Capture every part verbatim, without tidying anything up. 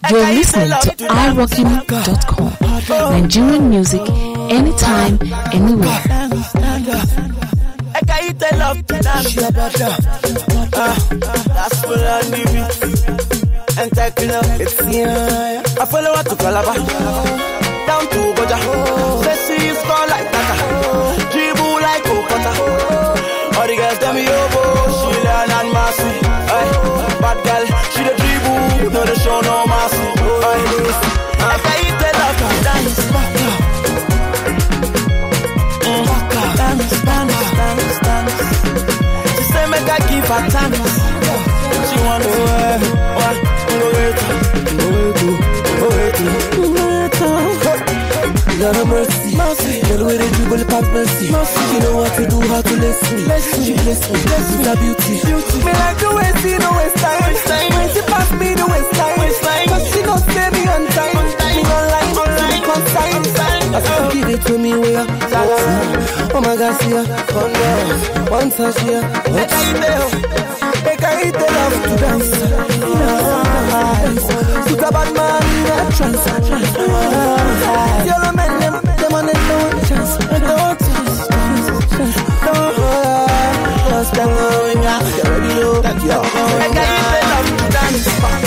You're listening to i rocking dot com. Nigerian music anytime, anywhere. I love to dance. That's what I need. And take love, it's here. I follow her to Calabar, down to Goja. Say she's gone like Taka, dribble like Okota. All the girls tell me, oh, she learn and mercy. Bad girl, she the dribble, no the show no mercy. I can't tell her to dance. Dance, dance, dance, dance. She say make I give her chance. She want to work, work, go wait, go wait, go wait, go wait. Lord of mercy, mercy. Girl with a dribble past mercy, mercy. She know what to do, how to listen, listen. She bless me, bless with her beauty, beauty. Me like the way she the waist time, when she pass me the waist time, cause she don't stay me on time. Me online, online, consign, I still give it to me where. Oh my God, see ya, one girl, one touch here. Make I eat the, make I eat the love to dance. Put a bad man in a trance. Yellow men, them, them on the no chance. Don't chance, don't just them going out. You already know that you're make I eat the love to dance.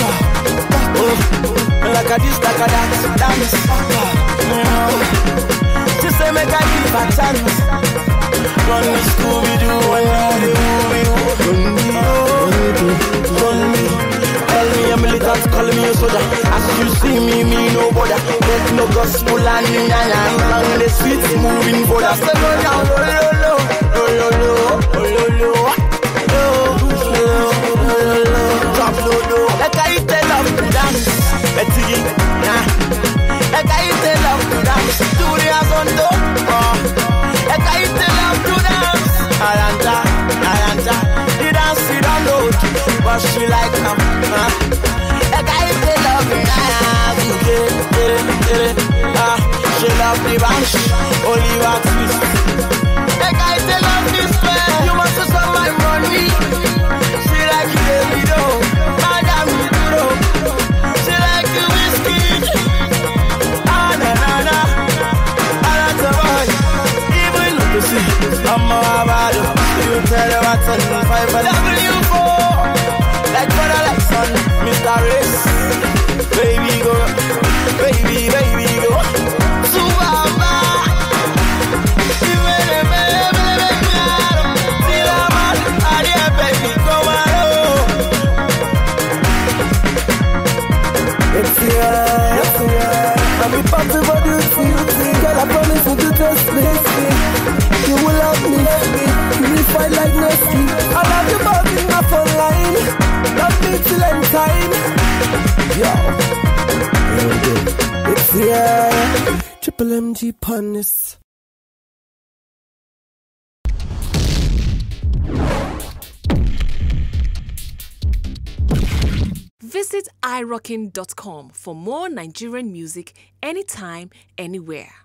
Oh, like a this, like a that, dance. She say make I give her chance. Run me Scooby-Doo and run me, run me, run me. Call me a militant, call me a soldier. As you see me, me no bother. Make no gospel and me na na. On the streets moving border. Say go down, lo lo lo, lo lo lo, lo lo lo, drop lo lo. Like I used to love to dance, let's see it, nah. Like I used to love to dance, do the azondo. Like I used to love to dance, Aranta, Aranta. The dance she don't know, but she like now. Like I used to love the dance, get it, get it, get it. Ah, she love the bunch, Oliver Twist. Like I used to love this way, you must have some my money. She like it, baby, though, Madame, you know. She like the whiskey. I'm a bad, you tell her what's on five W four, like brother, like son, Mister Race. Baby go, baby, baby go. Subaba, you better, better, better, better. Till I'm out, I dare baby, come on. It's here, it's here. I'm a party for duty, girl, I promise to do just this. You will love me, you will fight like Nestle. I love you both in my phone line. Love me till end time. Yo, it's here. Triple M G Punis. Visit i rocking dot com for more Nigerian music anytime, anywhere.